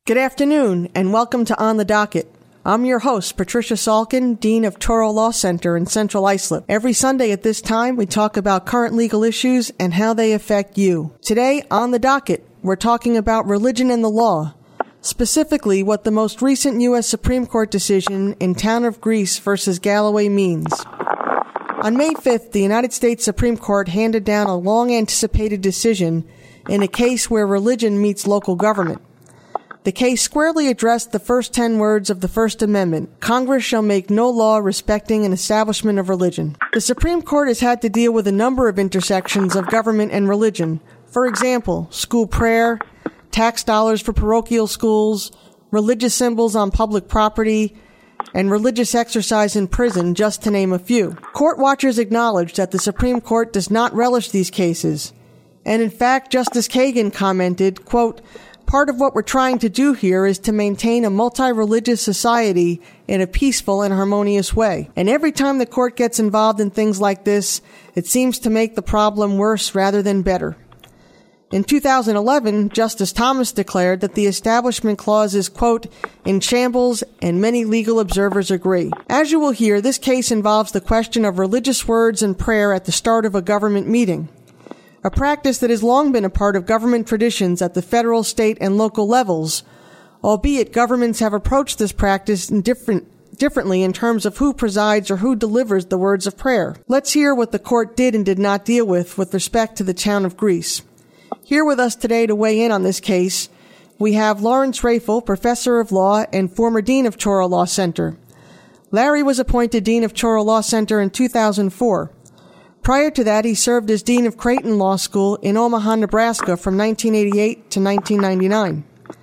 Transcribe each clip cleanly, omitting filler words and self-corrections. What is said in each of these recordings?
Good afternoon, and welcome to On the Docket. I'm your host, Patricia Salkin, Dean of Touro Law Center in Central Islip. Every Sunday at this time, we talk about current legal issues and how they affect you. Today, on the docket, we're talking about religion and the law, specifically what the most recent U.S. Supreme Court decision in Town of Greece versus Galloway means. On May 5th, the United States Supreme Court handed down a long-anticipated decision in a case where religion meets local government. The case squarely addressed the first 10 words of the First Amendment: Congress shall make no law respecting an establishment of religion. The Supreme Court has had to deal with a number of intersections of government and religion. For example, school prayer, tax dollars for parochial schools, religious symbols on public property, and religious exercise in prison, just to name a few. Court watchers acknowledge that the Supreme Court does not relish these cases. And in fact, Justice Kagan commented, quote, "Part of what we're trying to do here is to maintain a multi-religious society in a peaceful and harmonious way. And every time the court gets involved in things like this, it seems to make the problem worse rather than better." In 2011, Justice Thomas declared that the Establishment Clause is, quote, "in shambles, and many legal observers agree." As you will hear, this case involves the question of religious words and prayer at the start of a government meeting, a practice that has long been a part of government traditions at the federal, state, and local levels, albeit governments have approached this practice differently in terms of who presides or who delivers the words of prayer. Let's hear what the court did and did not deal with respect to the Town of Greece. Here with us today to weigh in on this case, we have Lawrence Rafel, Professor of Law and former Dean of Touro Law Center. Larry was appointed Dean of Touro Law Center in 2004. Prior to that, he served as Dean of Creighton Law School in Omaha, Nebraska from 1988 to 1999.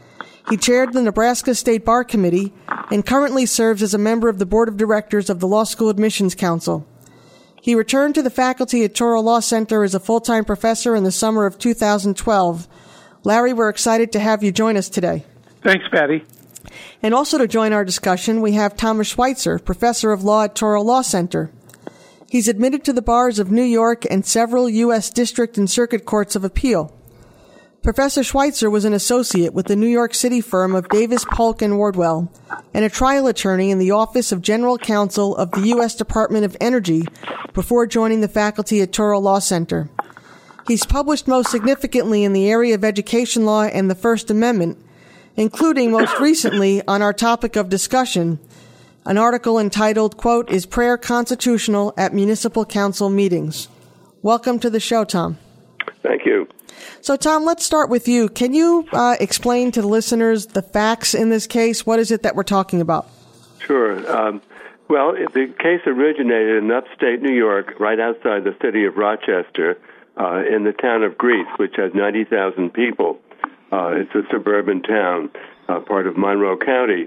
He chaired the Nebraska State Bar Committee and currently serves as a member of the Board of Directors of the Law School Admissions Council. He returned to the faculty at Touro Law Center as a full-time professor in the summer of 2012. Larry, we're excited to have you join us today. Thanks, Patty. And also to join our discussion, we have Thomas Schweitzer, Professor of Law at Touro Law Center. He's admitted to the bars of New York and several U.S. District and Circuit Courts of Appeal. Professor Schweitzer was an associate with the New York City firm of Davis, Polk & Wardwell and a trial attorney in the Office of General Counsel of the U.S. Department of Energy before joining the faculty at Touro Law Center. He's published most significantly in the area of education law and the First Amendment, including most recently on our topic of discussion, an article entitled, quote, "Is Prayer Constitutional at Municipal Council Meetings?" Welcome to the show, Tom. Thank you. So, Tom, let's start with you. Can you explain to the listeners the facts in this case? What is it that we're talking about? Sure. Well, the case originated in upstate New York, right outside the city of Rochester, in the town of Greece, which has 90,000 people. It's a suburban town, part of Monroe County.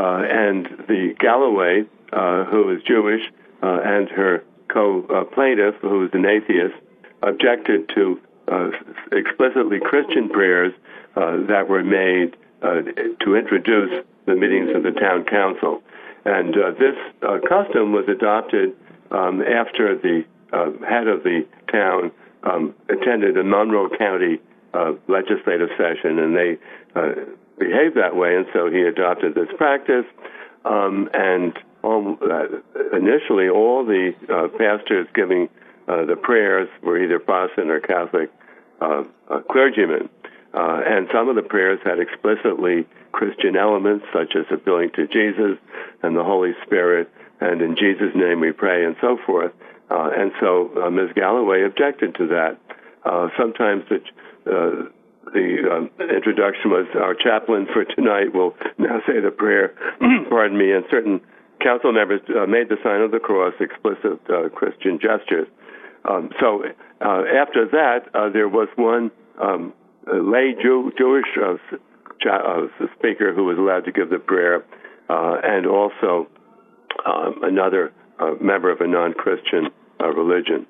And the Galloway, who is Jewish, and her co-plaintiff, who is an atheist, objected to explicitly Christian prayers that were made to introduce the meetings of the town council. And this custom was adopted after the head of the town attended a Monroe County legislative session, and they behaved that way, and so he adopted this practice. And initially, all the pastors giving the prayers were either Protestant or Catholic clergymen. And some of the prayers had explicitly Christian elements, such as appealing to Jesus and the Holy Spirit, and in Jesus' name we pray, and so forth. And so Ms. Galloway objected to that. Sometimes the introduction was, "Our chaplain for tonight will now say the prayer," pardon me, and certain council members made the sign of the cross, explicit Christian gestures. So after that, there was one lay Jewish speaker who was allowed to give the prayer, and also another member of a non-Christian religion.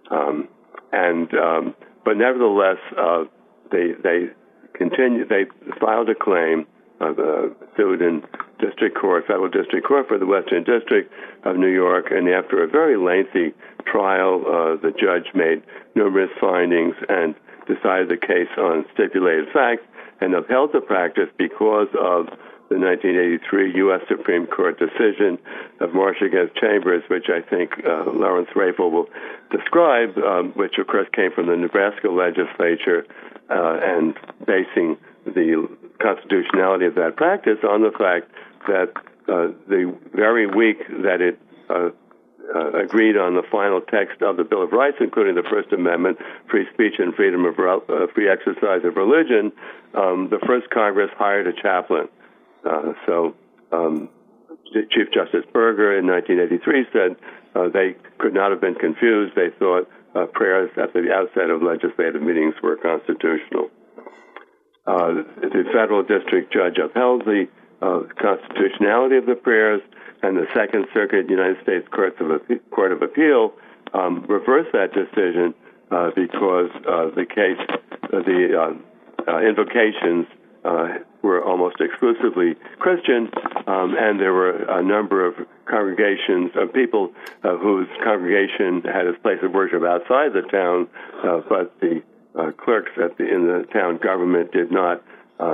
But nevertheless, they continued. They filed a claim, sued in district court, federal district court for the Western District of New York, and after a very lengthy trial, the judge made numerous findings and decided the case on stipulated facts and upheld the practice because of the 1983 U.S. Supreme Court decision of Marsh against Chambers, which I think Lawrence Rayfield will describe, which of course came from the Nebraska legislature, and basing the constitutionality of that practice on the fact that the very week that it agreed on the final text of the Bill of Rights, including the First Amendment, free speech and freedom of free exercise of religion, the first Congress hired a chaplain. Chief Justice Berger in 1983 said they could not have been confused. They thought prayers at the outset of legislative meetings were constitutional. The federal district judge upheld the constitutionality of the prayers, and the Second Circuit United States Court of Appeal reversed that decision because the invocations were almost exclusively Christian, and there were a number of congregations of people whose congregation had its place of worship outside the town, but the clerks in the town government did not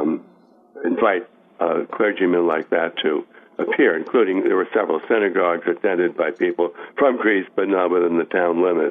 invite clergymen like that to appear, including there were several synagogues attended by people from Greece, but not within the town limits.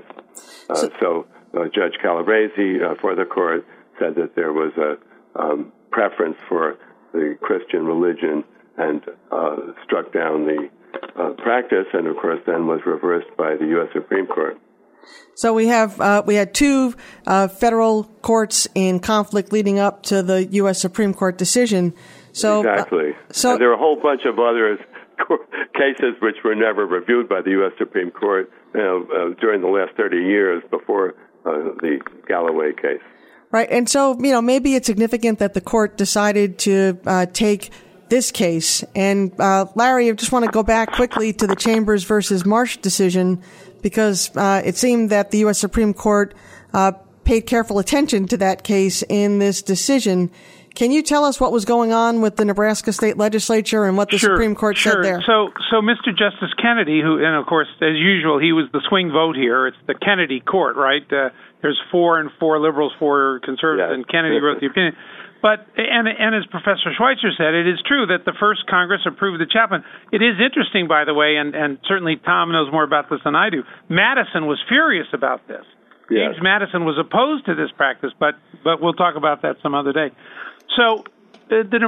So Judge Calabresi for the court said that there was a preference for the Christian religion and struck down the practice, and of course then was reversed by the U.S. Supreme Court. So we had two federal courts in conflict leading up to the U.S. Supreme Court decision. So exactly. And there were a whole bunch of other cases which were never reviewed by the U.S. Supreme Court during the last 30 years before the Galloway case. Right. And so, maybe it's significant that the court decided to take this case. And Larry, I just want to go back quickly to the Chambers versus Marsh decision, because it seemed that the U.S. Supreme Court paid careful attention to that case in this decision. Can you tell us what was going on with the Nebraska State Legislature and what the Supreme Court said there? So Mr. Justice Kennedy, and of course, as usual, he was the swing vote here. It's the Kennedy court, right? There's 4 liberals, 4 conservatives, and Kennedy wrote the opinion. But and as Professor Schweitzer said, it is true that the first Congress approved the chaplain. It is interesting, by the way, and certainly Tom knows more about this than I do. Madison was furious about this. Yes. James Madison was opposed to this practice, but we'll talk about that some other day. So the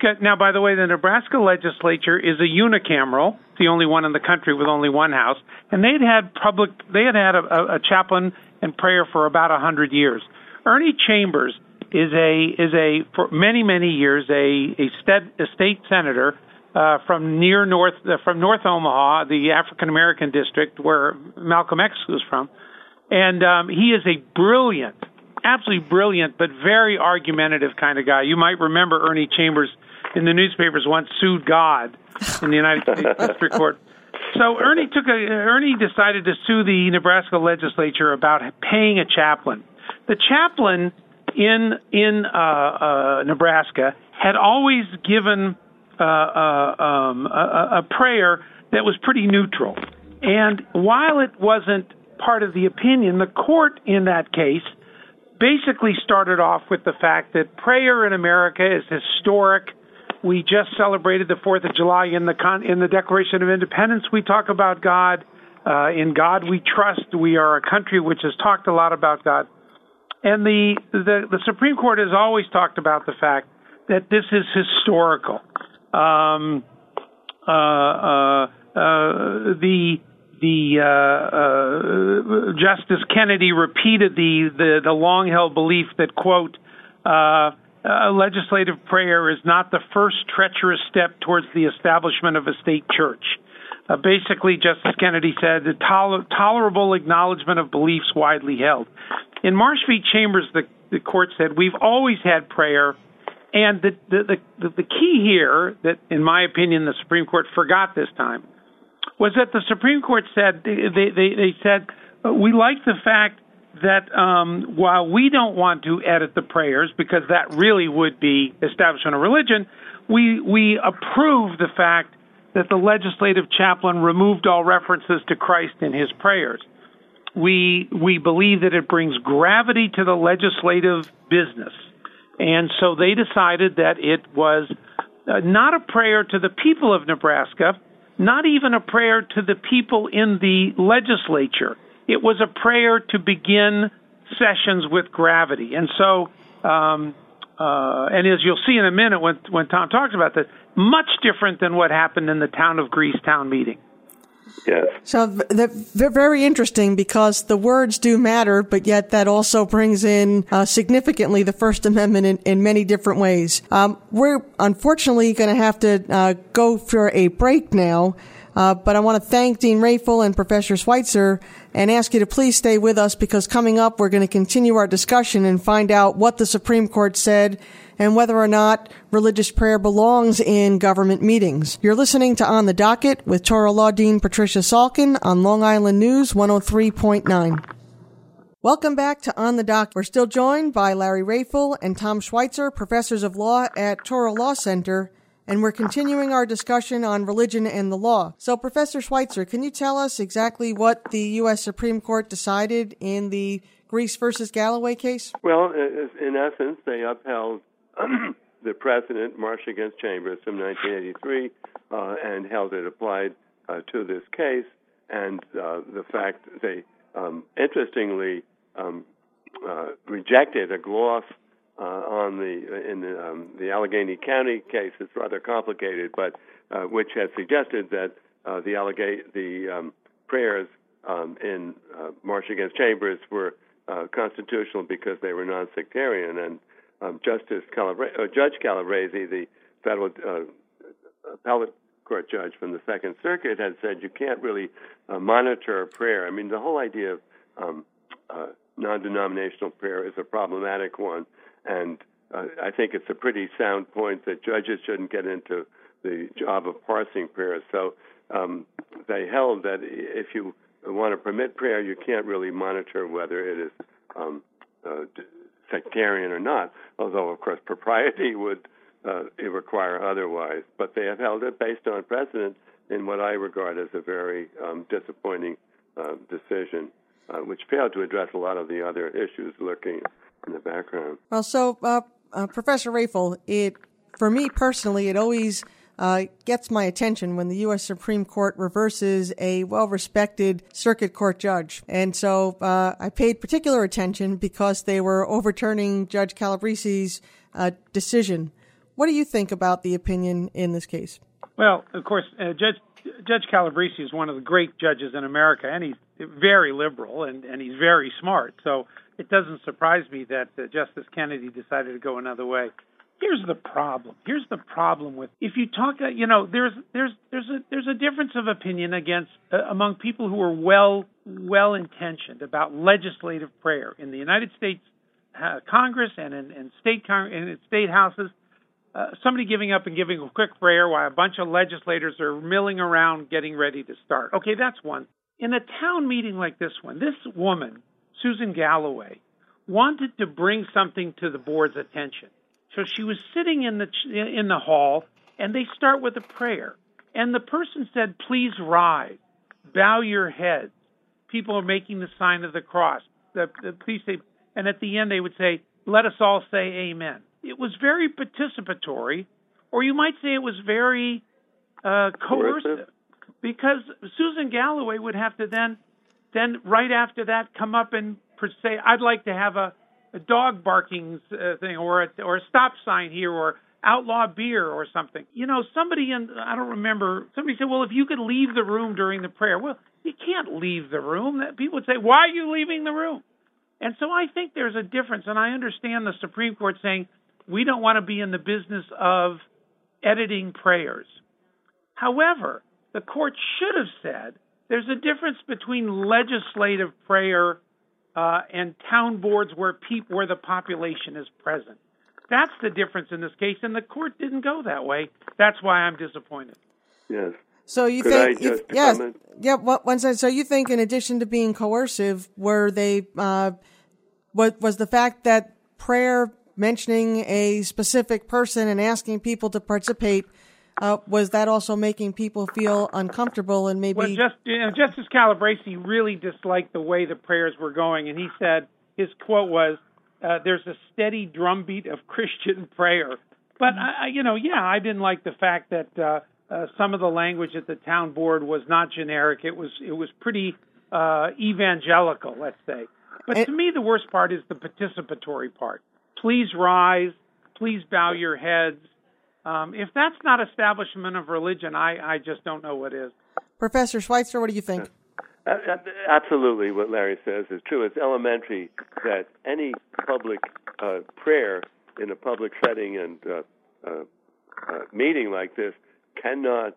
Nebraska legislature is a unicameral, the only one in the country with only one house, and they had had a chaplain and prayer for about 100 years. Ernie Chambers is for many years a state senator from North Omaha, the African American district where Malcolm X was from, and he is a brilliant, absolutely brilliant, but very argumentative kind of guy. You might remember Ernie Chambers in the newspapers once sued God in the United States District Court. So Ernie decided to sue the Nebraska legislature about paying a chaplain. The chaplain in Nebraska had always given a prayer that was pretty neutral. And while it wasn't part of the opinion, the court in that case basically started off with the fact that prayer in America is historic. We just celebrated the 4th of July in the Declaration of Independence. We talk about God. In God we trust. We are a country which has talked a lot about God. And the Supreme Court has always talked about the fact that this is historical. Justice Kennedy repeated the long-held belief that, quote, a legislative prayer is not the first treacherous step towards the establishment of a state church. Basically, Justice Kennedy said, the tolerable acknowledgement of beliefs widely held. In Marsh v. Chambers, the court said, we've always had prayer, and the key here, that in my opinion the Supreme Court forgot this time, was that the Supreme Court said, they said, we like the fact that while we don't want to edit the prayers, because that really would be establishment of religion, we approve the fact that the legislative chaplain removed all references to Christ in his prayers. We believe that it brings gravity to the legislative business, And so they decided that it was not a prayer to the people of Nebraska, not even a prayer to the people in the legislature. It was a prayer to begin sessions with gravity. And so, and as you'll see in a minute when Tom talks about that, much different than what happened in the town of Greece town meeting. Yes. So they're very interesting because the words do matter, but yet that also brings in significantly the First Amendment in many different ways. We're unfortunately going to have to go for a break now, but I want to thank Dean Rafel and Professor Schweitzer and ask you to please stay with us because coming up we're going to continue our discussion and find out what the Supreme Court said and whether or not religious prayer belongs in government meetings. You're listening to On the Docket with Torah Law Dean Patricia Salkin on Long Island News 103.9. Welcome back to On the Docket. We're still joined by Larry Rafel and Tom Schweitzer, professors of law at Torah Law Center, and we're continuing our discussion on religion and the law. So, Professor Schweitzer, can you tell us exactly what the U.S. Supreme Court decided in the Greece versus Galloway case? Well, in essence, they upheld the precedent, Marsh against Chambers from 1983, and held it applied to this case. And the fact they interestingly rejected a gloss on the Allegheny County case. It's rather complicated, but which has suggested that the prayers in Marsh against Chambers were constitutional because they were non-sectarian. And Judge Calabresi, the federal appellate court judge from the Second Circuit, had said you can't really monitor prayer. I mean, the whole idea of non-denominational prayer is a problematic one, and I think it's a pretty sound point that judges shouldn't get into the job of parsing prayers. So they held that if you want to permit prayer, you can't really monitor whether it is sectarian or not, although, of course, propriety would require otherwise. But they have held it based on precedent in what I regard as a very disappointing decision, which failed to address a lot of the other issues lurking in the background. Well, so, Professor Rafel, for me personally, it always gets my attention when the U.S. Supreme Court reverses a well-respected circuit court judge. And so I paid particular attention because they were overturning Judge Calabresi's decision. What do you think about the opinion in this case? Well, of course, Judge Calabresi is one of the great judges in America, and he's very liberal, and he's very smart. So it doesn't surprise me that Justice Kennedy decided to go another way. Here's the problem. Here's the problem with if you talk. There's a difference of opinion among people who are well intentioned about legislative prayer in the United States Congress and in state houses. Somebody giving up and giving a quick prayer while a bunch of legislators are milling around getting ready to start. Okay, that's one. In a town meeting like this one, this woman, Susan Galloway, wanted to bring something to the board's attention. So she was sitting in the hall, and they start with a prayer. And the person said, "Please rise, bow your heads." People are making the sign of the cross. Please say, and at the end they would say, "Let us all say amen." It was very participatory, or you might say it was very coercive, because Susan Galloway would have to then right after that come up and say, "I'd like to have a dog barking thing, or a stop sign here, or outlaw beer, or something." Somebody said, "Well, if you could leave the room during the prayer." Well, you can't leave the room. People would say, "Why are you leaving the room?" And so I think there's a difference, and I understand the Supreme Court saying, we don't want to be in the business of editing prayers. However, the court should have said there's a difference between legislative prayer and town boards where the population is present. That's the difference in this case, and the court didn't go that way. That's why I'm disappointed. Yes. So you Could think, I just yes, yeah. So you think, in addition to being coercive, were they was the fact that prayer mentioning a specific person and asking people to participate, was that also making people feel uncomfortable and maybe? Well, Justice Calabresi really disliked the way the prayers were going, and he said his quote was, there's a steady drumbeat of Christian prayer. But I didn't like the fact that some of the language at the town board was not generic. It was pretty evangelical, let's say. But to me, the worst part is the participatory part. Please rise. Please bow your heads. If that's not establishment of religion, I just don't know what is. Professor Schweitzer, what do you think? Absolutely, what Larry says is true. It's elementary that any public prayer in a public setting and meeting like this cannot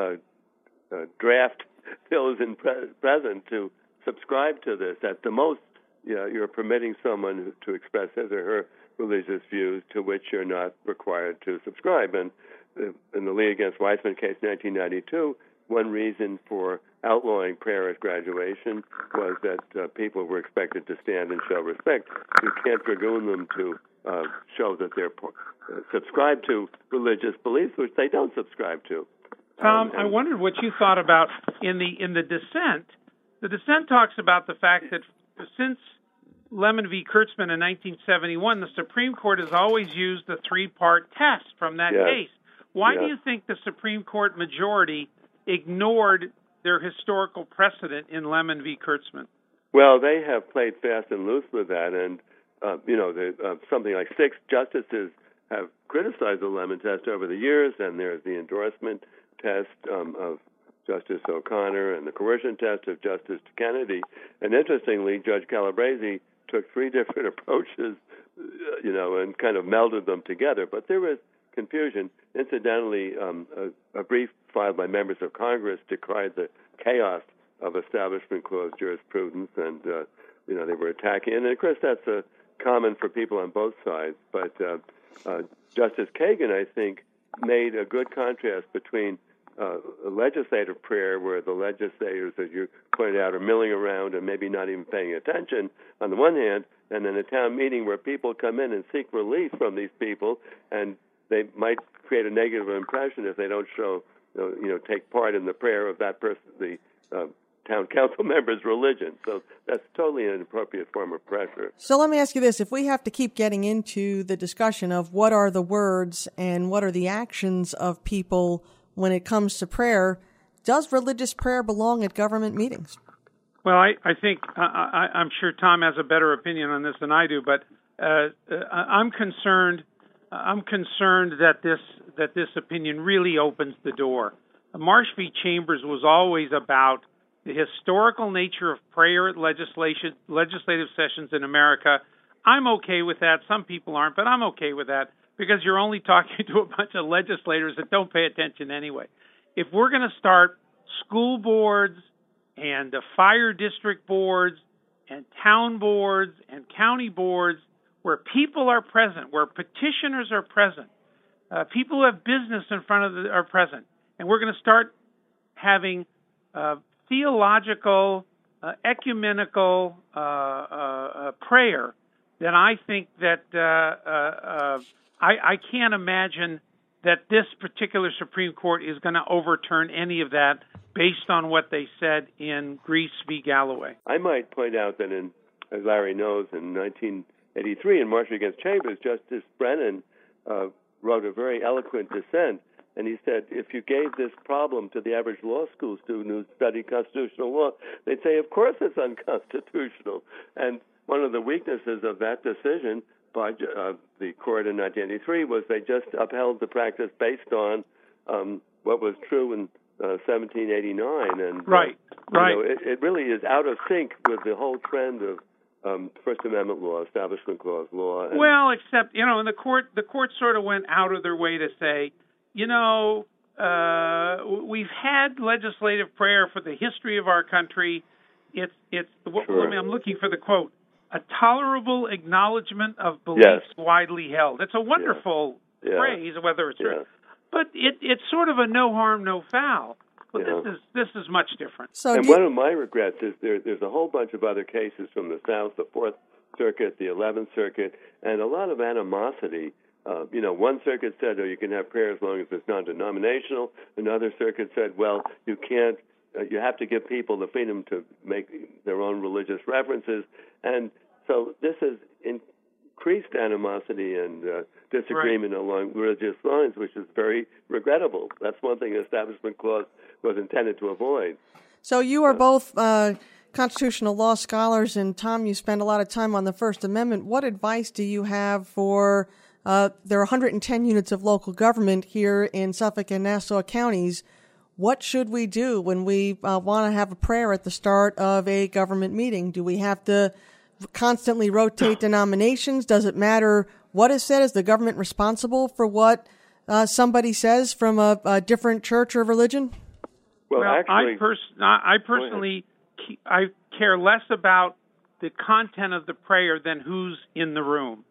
draft those in present to subscribe to this. At the most, you're permitting someone to express his or her religious views to which you're not required to subscribe. And in the Lee against Weissman case, 1992, one reason for outlawing prayer at graduation was that people were expected to stand and show respect. You can't dragoon them to show that they're subscribe to religious beliefs, which they don't subscribe to. Tom, I wondered what you thought about in the dissent. The dissent talks about the fact that since Lemon v. Kurtzman in 1971, the Supreme Court has always used the three-part test from that case. Why do you think the Supreme Court majority ignored their historical precedent in Lemon v. Kurtzman? Well, they have played fast and loose with that, and something like 6 justices have criticized the Lemon test over the years, and there's the endorsement test of Justice O'Connor and the coercion test of Justice Kennedy. And interestingly, Judge Calabresi took 3 different approaches, and kind of melded them together. But there was confusion. Incidentally, a brief filed by members of Congress decried the chaos of Establishment Clause jurisprudence, and they were attacking. And of course, that's common for people on both sides. But Justice Kagan, I think, made a good contrast between a legislative prayer where the legislators, as you pointed out, are milling around and maybe not even paying attention on the one hand, and then a town meeting where people come in and seek relief from these people, and they might create a negative impression if they don't take part in the prayer of that person, the town council member's religion. So that's totally an inappropriate form of pressure. So let me ask you this. If we have to keep getting into the discussion of what are the words and what are the actions of people when it comes to prayer, does religious prayer belong at government meetings? Well, I think I'm sure Tom has a better opinion on this than I do, but I'm concerned. I'm concerned that this opinion really opens the door. Marsh v. Chambers was always about the historical nature of prayer at legislative sessions in America. I'm okay with that. Some people aren't, but I'm okay with that because you're only talking to a bunch of legislators that don't pay attention anyway. If we're going to start school boards and the fire district boards and town boards and county boards where people are present, where petitioners are present, people who have business in front of are present, and we're going to start having theological, ecumenical prayer, then I think that I can't imagine that this particular Supreme Court is going to overturn any of that based on what they said in Greece v. Galloway. I might point out that, as Larry knows, in 1983 in Marsh against Chambers, Justice Brennan wrote a very eloquent dissent, and he said, if you gave this problem to the average law school student who studied constitutional law, they'd say, of course it's unconstitutional. And one of the weaknesses of that decision by the court in 1983 was they just upheld the practice based on what was true in 1789. And right. It really is out of sync with the whole trend of First Amendment law, Establishment Clause law. Well, except, and the court sort of went out of their way to say, we've had legislative prayer for the history of our country. I'm looking for the quote, a tolerable acknowledgement of beliefs widely held. It's a wonderful phrase, whether it's true. But it's sort of a no harm, no foul. But this is much different. And one of my regrets is there's a whole bunch of other cases from the South, the Fourth Circuit, the 11th Circuit, and a lot of animosity. One circuit said, you can have prayer as long as it's non-denominational. Another circuit said, well, you can't. You have to give people the freedom to make their own religious references. And so this is increased animosity and disagreement along religious lines, which is very regrettable. That's one thing the Establishment Clause was intended to avoid. So you are both constitutional law scholars, and Tom, you spend a lot of time on the First Amendment. What advice do you have for there are 110 units of local government here in Suffolk and Nassau counties? What should we do when we want to have a prayer at the start of a government meeting? Do we have to constantly rotate denominations? Does it matter what is said? Is the government responsible for what somebody says from a different church or religion? Well, actually, I personally I care less about the content of the prayer than who's in the room.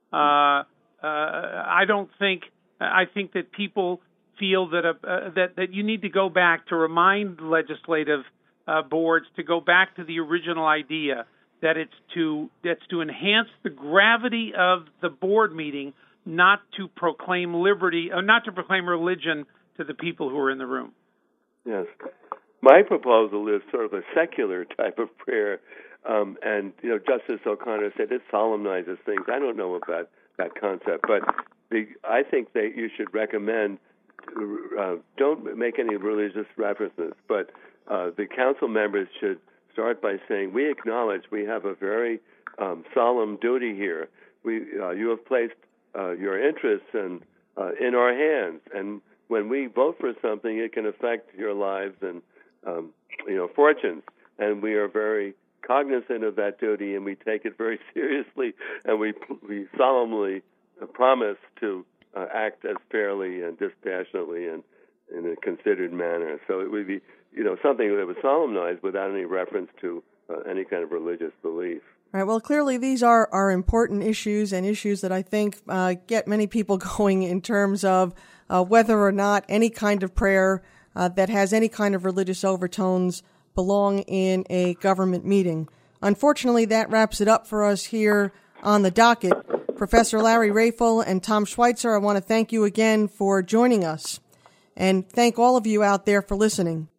I think that people feel that you need to go back to remind legislative boards to go back to the original idea that it's to enhance the gravity of the board meeting, not to proclaim liberty, or not to proclaim religion to the people who are in the room. Yes. My proposal is sort of a secular type of prayer, and Justice O'Connor said it solemnizes things. I don't know about that concept, but I think that you should recommend don't make any religious references, but the council members should start by saying, we acknowledge we have a very solemn duty here. You have placed your interests in our hands, and when we vote for something, it can affect your lives and fortunes, and we are very cognizant of that duty, and we take it very seriously, and we solemnly promise to act as fairly and dispassionately and in a considered manner. So it would be, something that was solemnized without any reference to any kind of religious belief. All right. Well, clearly these are important issues, and issues that I think get many people going in terms of whether or not any kind of prayer that has any kind of religious overtones belong in a government meeting. Unfortunately, that wraps it up for us here on the docket. Professor Larry Rafel and Tom Schweitzer, I want to thank you again for joining us, and thank all of you out there for listening.